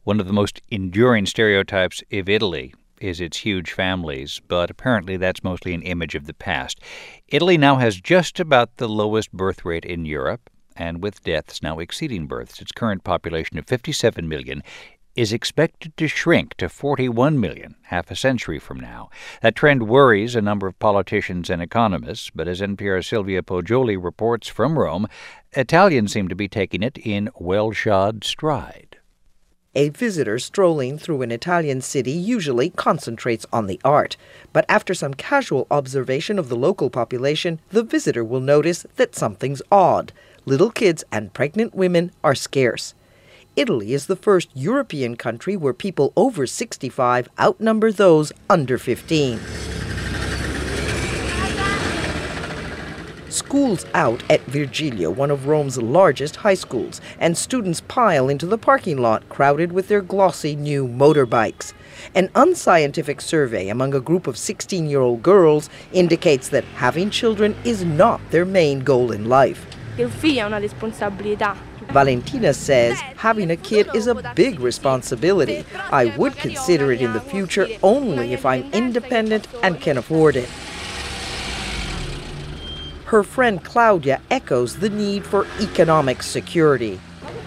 One of the most enduring stereotypes of Italy is its huge families, but apparently that's mostly an image of the past. Italy now has just about the lowest birth rate in Europe, and with deaths now exceeding births, its current population of 57 million is expected to shrink to 41 million half a century from now. That trend worries a number of politicians and economists, but as NPR's Silvia Poggioli reports from Rome, Italians seem to be taking it in well-shod stride. A visitor strolling through an Italian city usually concentrates on the art. But after some casual observation of the local population, the visitor will notice that something's odd. Little kids and pregnant women are scarce. Italy is the first European country where people over 65 outnumber those under 15. School's out at Virgilio, one of Rome's largest high schools, and students pile into the parking lot, crowded with their glossy new motorbikes. An unscientific survey among a group of 16-year-old girls indicates that having children is not their main goal in life. Valentina says having a kid is a big responsibility. I would consider it in the future only if I'm independent and can afford it. Her friend Claudia echoes the need for economic security.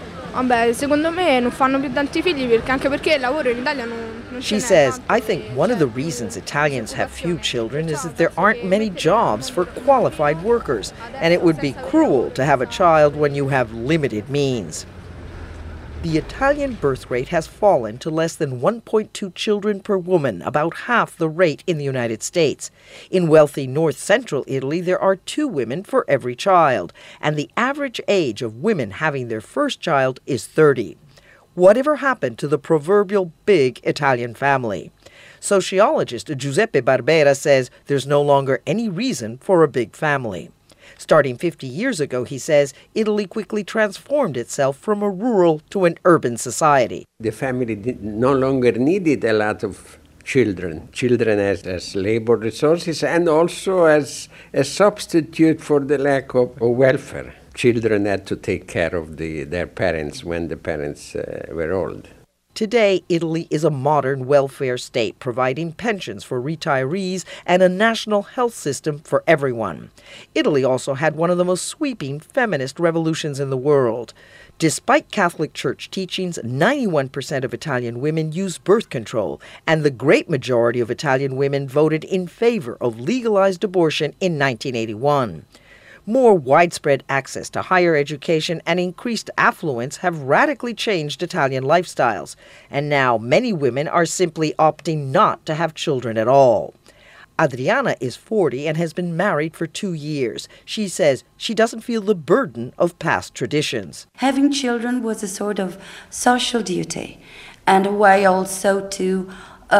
She says, I think one of the reasons Italians have few children is that there aren't many jobs for qualified workers, and it would be cruel to have a child when you have limited means. The Italian birth rate has fallen to less than 1.2 children per woman, about half the rate in the United States. In wealthy north-central Italy, there are 2 women for every child, and the average age of women having their first child is 30. Whatever happened to the proverbial big Italian family? Sociologist Giuseppe Barbera says there's no longer any reason for a big family. Starting 50 years ago, he says, Italy quickly transformed itself from a rural to an urban society. The family no longer needed a lot of children as labor resources and also as a substitute for the lack of welfare. Children had to take care of their parents when the parents were old. Today, Italy is a modern welfare state, providing pensions for retirees and a national health system for everyone. Italy also had one of the most sweeping feminist revolutions in the world. Despite Catholic Church teachings, 91% of Italian women use birth control, and the great majority of Italian women voted in favor of legalized abortion in 1981. More widespread access to higher education and increased affluence have radically changed Italian lifestyles, and now many women are simply opting not to have children at all. Adriana is 40 and has been married for 2 years. She says she doesn't feel the burden of past traditions. Having children was a sort of social duty and a way also to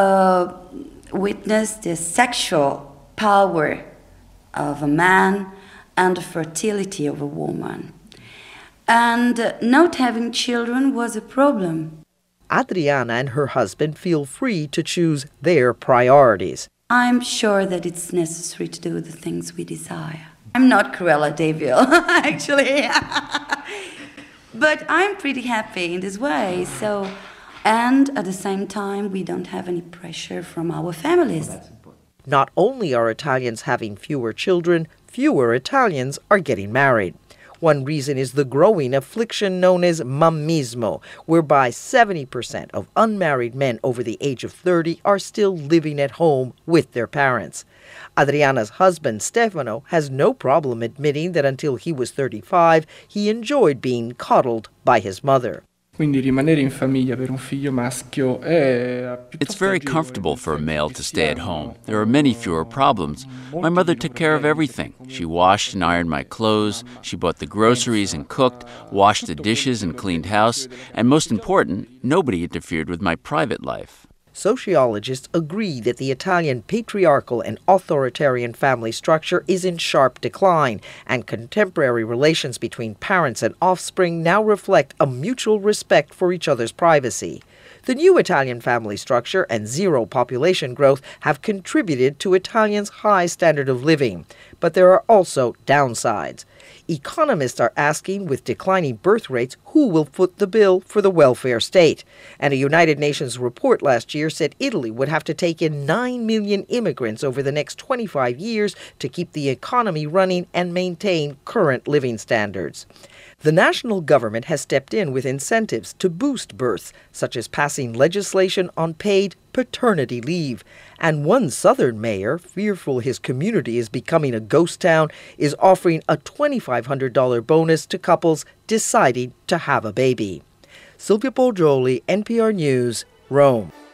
witness the sexual power of a man and the fertility of a woman. And not having children was a problem. Adriana and her husband feel free to choose their priorities. I'm sure that it's necessary to do the things we desire. I'm not Cruella de Vil, actually. But I'm pretty happy in this way. And at the same time, we don't have any pressure from our families. Not only are Italians having fewer children, fewer Italians are getting married. One reason is the growing affliction known as mammismo, whereby 70% of unmarried men over the age of 30 are still living at home with their parents. Adriana's husband, Stefano, has no problem admitting that until he was 35, he enjoyed being coddled by his mother. It's very comfortable for a male to stay at home. There are many fewer problems. My mother took care of everything. She washed and ironed my clothes. She bought the groceries and cooked, washed the dishes and cleaned house. And most important, nobody interfered with my private life. Sociologists agree that the Italian patriarchal and authoritarian family structure is in sharp decline, and contemporary relations between parents and offspring now reflect a mutual respect for each other's privacy. The new Italian family structure and zero population growth have contributed to Italians' high standard of living. but there are also downsides. Economists are asking, with declining birth rates, who will foot the bill for the welfare state. And a United Nations report last year said Italy would have to take in 9 million immigrants over the next 25 years to keep the economy running and maintain current living standards. The national government has stepped in with incentives to boost births, such as passing legislation on paid paternity leave. And one southern mayor, fearful his community is becoming a ghost town, is offering a $2,500 bonus to couples deciding to have a baby. Silvia Poggioli, NPR News, Rome.